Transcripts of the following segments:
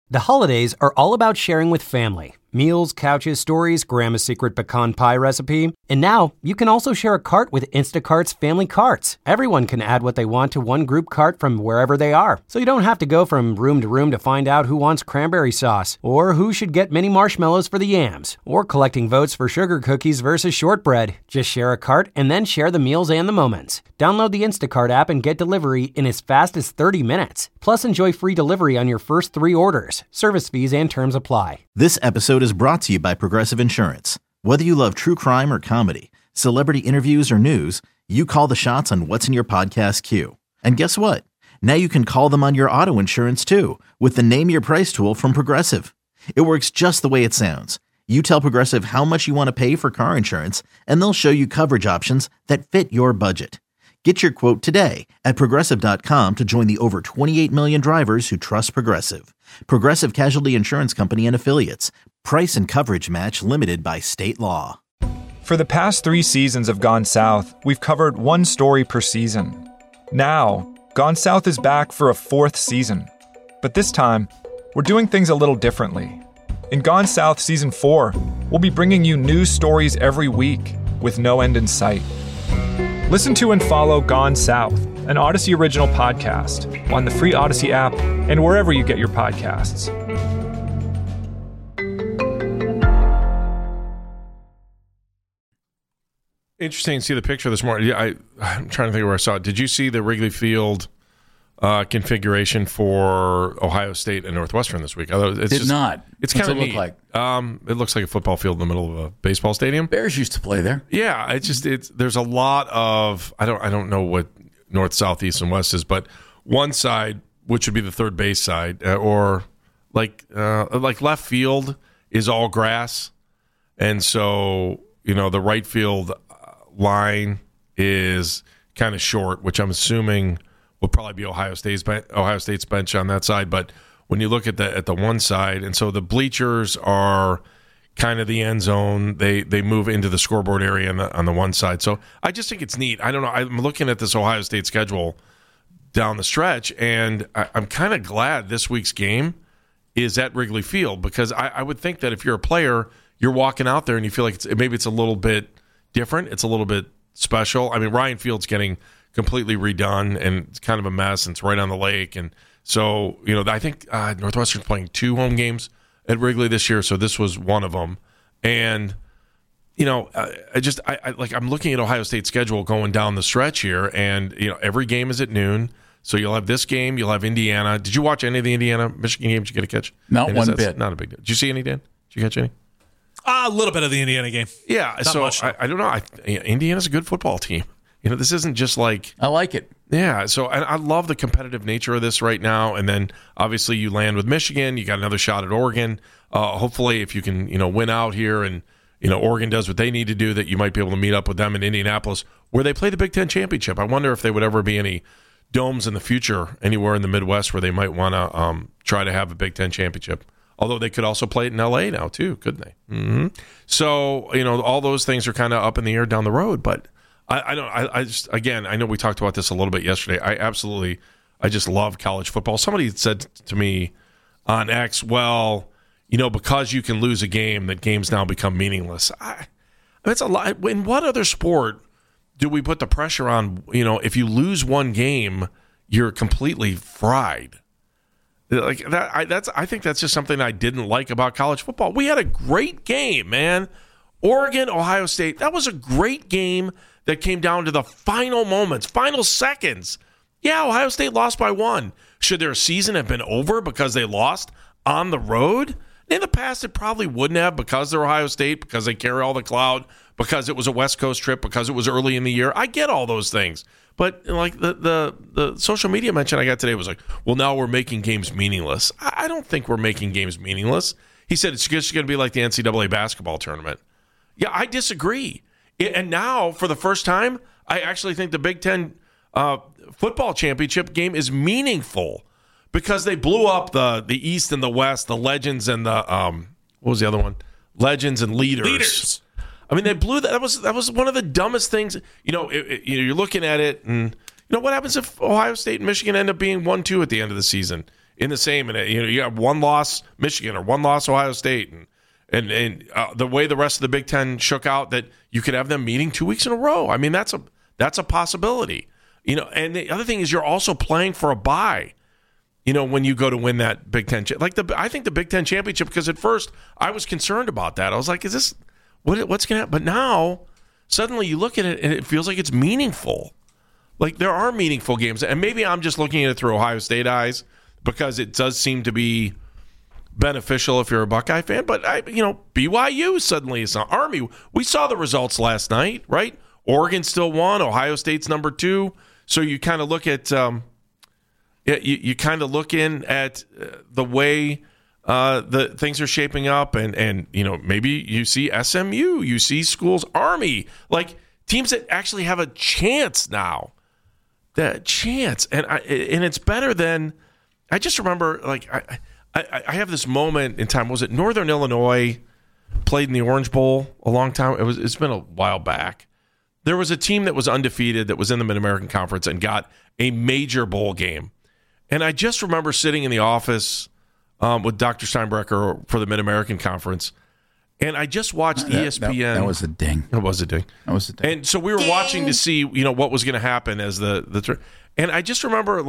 The holidays are all about sharing with family. Meals, couches, stories, Grandma's secret pecan pie recipe. And now, you can also share a cart with Instacart's Family Carts. Everyone can add what they want to one group cart from wherever they are. So you don't have to go from room to find out who wants cranberry sauce, or who should get mini marshmallows for the yams, or collecting votes for sugar cookies versus shortbread. Just share a cart and then share the meals and the moments. Download the Instacart app and get delivery in as fast as 30 minutes. Plus, enjoy free delivery on your first 3 orders. Service fees and terms apply. This episode is brought to you by Progressive Insurance. Whether you love true crime or comedy, celebrity interviews or news, you call the shots on what's in your podcast queue. And guess what? Now you can call them on your auto insurance too with the Name Your Price tool from Progressive. It works just the way it sounds. You tell Progressive how much you want to pay for car insurance, and they'll show you coverage options that fit your budget. Get your quote today at Progressive.com to join the over 28 million drivers who trust Progressive. Progressive Casualty Insurance Company and Affiliates. Price and coverage match limited by state law. For the past 3 seasons of Gone South, we've covered one story per season. Now, Gone South is back for a 4th season. But this time, we're doing things a little differently. In Gone South Season 4, we'll be bringing you new stories every week with no end in sight. Listen to and follow Gone South, an Odyssey original podcast, on the free Odyssey app and wherever you get your podcasts. Interesting to see the picture this morning. I'm trying to think where I saw it. Did you see the Wrigley Field configuration for Ohio State and Northwestern this week? Did not. It's kind of neat. Look like? It looks like a football field in the middle of a baseball stadium. Bears used to play there. Yeah, there's a lot of I don't know what north, south, east, and west is, but one side, which would be the third base side, or like left field is all grass, and so the right field line is kind of short, which I'm assuming will probably be Ohio State's bench on that side. But when you look at the one side, and so the bleachers are kind of the end zone, they move into the scoreboard area on the one side. So I just think it's neat. I don't know. I'm looking at this Ohio State schedule down the stretch, and I'm kind of glad this week's game is at Wrigley Field, because I would think that if you're a player, you're walking out there and you feel like maybe it's a little bit different. It's a little bit special. I mean, Ryan Field's getting completely redone, and it's kind of a mess, and it's right on the lake. And so, I think Northwestern's playing 2 home games at Wrigley this year, so this was one of them. And, I'm looking at Ohio State's schedule going down the stretch here, and, every game is at noon. So you'll have this game, you'll have Indiana. Did you watch any of the Indiana-Michigan games? Did you get a catch? Not one bit. Not a big deal. Did you see any, Dan? Did you catch any? A little bit of the Indiana game. Yeah, Not so much. I don't know. Indiana's a good football team. This isn't just like... I like it. Yeah, so I love the competitive nature of this right now. And then, obviously, you land with Michigan. You got another shot at Oregon. Hopefully, if you can, win out here and, Oregon does what they need to do, that you might be able to meet up with them in Indianapolis, where they play the Big Ten Championship. I wonder if there would ever be any domes in the future anywhere in the Midwest where they might want to try to have a Big Ten Championship. Although they could also play it in L.A. now, too, couldn't they? Mm-hmm. So, all those things are kind of up in the air down the road. But I know we talked about this a little bit yesterday. I just love college football. Somebody said to me on X, because you can lose a game, that games now become meaningless. It's a lot. In what other sport do we put the pressure on, if you lose one game, you're completely fried? Like that, I think that's just something I didn't like about college football. We had a great game, man. Oregon, Ohio State. That was a great game that came down to the final moments, final seconds. Yeah, Ohio State lost by 1. Should their season have been over because they lost on the road? In the past, it probably wouldn't have, because they're Ohio State, because they carry all the clout, because it was a West Coast trip, because it was early in the year. I get all those things. But like the social media mention I got today was like, well, now we're making games meaningless. I don't think we're making games meaningless. He said it's just going to be like the NCAA basketball tournament. Yeah, I disagree. And now, for the first time, I actually think the Big Ten football championship game is meaningful, because they blew up the East and the West, the legends and the what was the other one? Legends and leaders. I mean, they blew that. That was one of the dumbest things. You're looking at it, and what happens if Ohio State and Michigan end up being 1-2 at the end of the season? in the same. And you have one loss Michigan or one loss Ohio State, and the way the rest of the Big Ten shook out, that you could have them meeting 2 weeks in a row. I mean, that's a possibility. And the other thing is you're also playing for a bye. When you go to win that Big Ten, I think the Big Ten championship, because at first I was concerned about that. I was like, is this what's going to happen? But now suddenly you look at it and it feels like it's meaningful. Like there are meaningful games, and maybe I'm just looking at it through Ohio State eyes because it does seem to be beneficial if you're a Buckeye fan. But BYU suddenly is not. Army. We saw the results last night, right? Oregon still won. Ohio State's number 2. So you kind of look at. You kind of look in at the way the things are shaping up, and maybe you see SMU, you see schools, Army, like teams that actually have a chance now. That chance, and it's better than. I just remember, like I have this moment in time. Was it Northern Illinois played in the Orange Bowl a long time? It's been a while back. There was a team that was undefeated that was in the Mid-American Conference and got a major bowl game. And I just remember sitting in the office with Dr. Steinbrecher for the Mid-American Conference, and I just watched ESPN. That was a ding. It was a ding. That was a ding. And so we were watching to see, what was going to happen as and I just remember,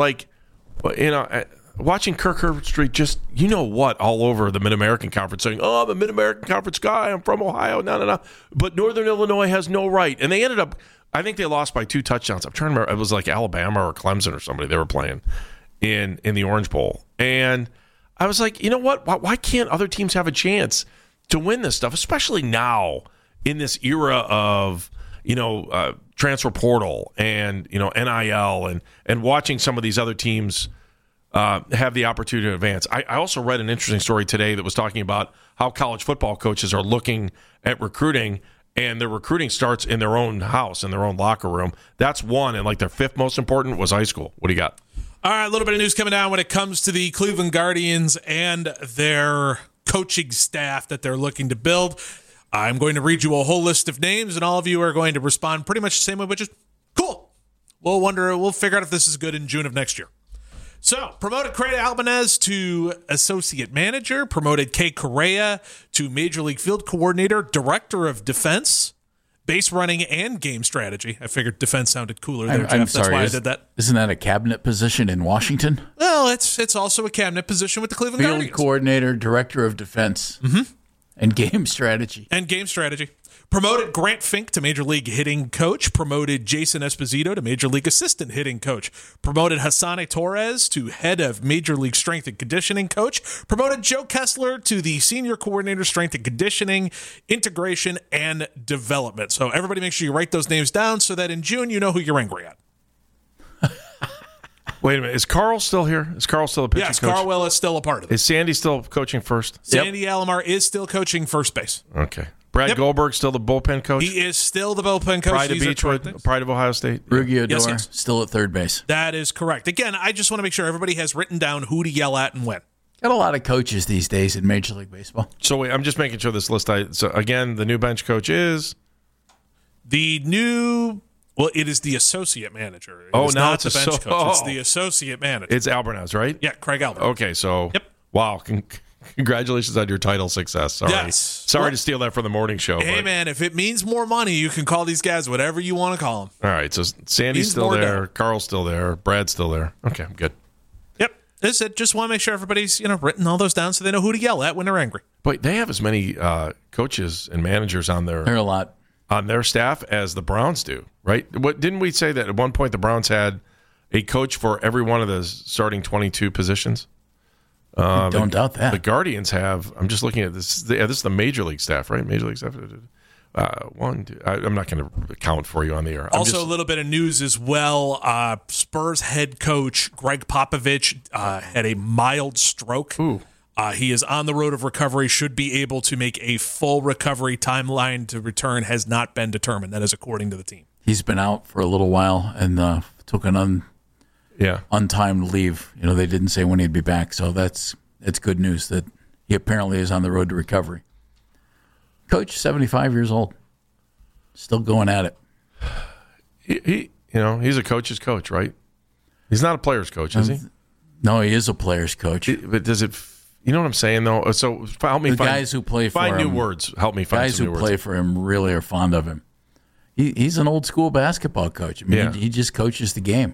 watching Kirk Herbstreit just, all over the Mid-American Conference saying, oh, I'm a Mid-American Conference guy. I'm from Ohio. No. But Northern Illinois has no right. And they ended up, I think they lost by 2 touchdowns. I'm trying to remember. It was like Alabama or Clemson or somebody they were playing in the Orange Bowl. And I was like, you know what? Why can't other teams have a chance to win this stuff, especially now in this era of, transfer portal and, NIL and watching some of these other teams have the opportunity to advance. I also read an interesting story today that was talking about how college football coaches are looking at recruiting, and their recruiting starts in their own house, in their own locker room. That's one, and their 5th most important was high school. What do you got? All right, a little bit of news coming down when it comes to the Cleveland Guardians and their coaching staff that they're looking to build. I'm going to read you a whole list of names, and all of you are going to respond pretty much the same way, which is cool. We'll figure out if this is good in June of next year. So, promoted Craig Albanez to associate manager, promoted Kay Correa to Major League Field Coordinator, Director of Defense, base running and game strategy. I figured defense sounded cooler there, Jeff. I'm sorry, that's why I did that. Isn't that a cabinet position in Washington? Well, it's also a cabinet position with the Cleveland Guardians. Field coordinator, director of defense, and game strategy. Promoted Grant Fink to Major League hitting coach. Promoted Jason Esposito to Major League assistant hitting coach. Promoted Hassane Torres to head of Major League strength and conditioning coach. Promoted Joe Kessler to the senior coordinator, strength and conditioning, integration, and development. So everybody make sure you write those names down so that in June you know who you're angry at. Wait a minute. Is Carl still here? Is Carl still a pitching coach? Yes, Carl is still a part of it. Is Sandy still coaching first? Sandy Alomar is still coaching first base. Okay. Brad Goldberg still the bullpen coach? He is still the bullpen coach. Pride of Beechwood, Pride of Ohio State. Rugi Odor, still at third base. That is correct. Again, I just want to make sure everybody has written down who to yell at and when. Got a lot of coaches these days in Major League Baseball. So wait, I'm just making sure this list. So again, the new bench coach is? It is the associate manager. Now not it's the bench coach. It's the associate manager. It's Albanez, right? Yeah, Craig Albanez. Okay, so yep. Wow. Congratulations on your title success. Sorry to steal that from the morning show. Hey, man, if it means more money, you can call these guys whatever you want to call them. All right, so Sandy's still there, Carl's still there, Brad's still there. Okay, I'm good. Yep. That's it. Just want to make sure everybody's written all those down so they know who to yell at when they're angry. But they have as many coaches and managers on their There are a lot on their staff as the Browns do, right? What didn't we say that at one point the Browns had a coach for every one of the starting 22 positions? Don't doubt that. The Guardians have. I'm just looking at this. This is the Major League staff, right? Major League staff. One, two. I'm not going to count for you on the air. Also, a little bit of news as well. Spurs head coach Greg Popovich had a mild stroke. Ooh. He is on the road of recovery, should be able to make a full recovery. Timeline to return has not been determined. That is according to the team. He's been out for a little while and took an untimed leave. They didn't say when he'd be back, so that's good news that he apparently is on the road to recovery. Coach, 75 years old, still going at it. He's a coach's coach, right? He's not a player's coach, is he? No, he is a player's coach. But does it? You know what I'm saying, though. So help me. The guys who play for him, new words. Help me find guys some new who words. play for him really are fond of him. He's an old school basketball coach. I mean, he just coaches the game.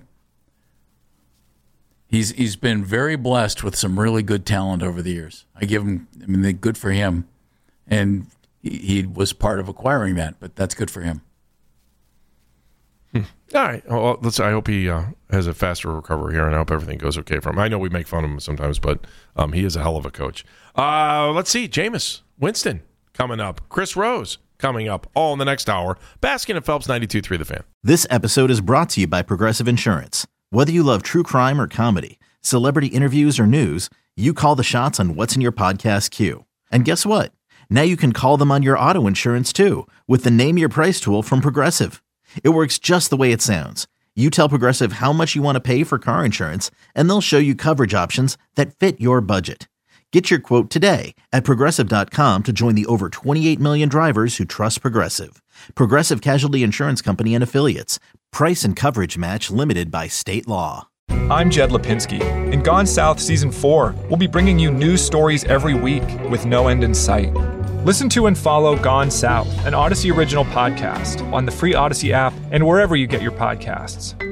He's been very blessed with some really good talent over the years. I give him. I mean, good for him, and he was part of acquiring that. But that's good for him. All right. Well, I hope he has a faster recovery here, and I hope everything goes okay for him. I know we make fun of him sometimes, but he is a hell of a coach. Let's see. Jameis Winston coming up. Chris Rose coming up. All in the next hour. Baskin and Phelps, 92.3 The Fan. This episode is brought to you by Progressive Insurance. Whether you love true crime or comedy, celebrity interviews or news, you call the shots on what's in your podcast queue. And guess what? Now you can call them on your auto insurance too with the Name Your Price tool from Progressive. It works just the way it sounds. You tell Progressive how much you want to pay for car insurance, and they'll show you coverage options that fit your budget. Get your quote today at Progressive.com to join the over 28 million drivers who trust Progressive. Progressive Casualty Insurance Company and Affiliates. Price and coverage match limited by state law. I'm Jed Lipinski. In Gone South Season 4, we'll be bringing you news stories every week with no end in sight. Listen to and follow Gone South, an Odyssey original podcast, on the free Odyssey app and wherever you get your podcasts.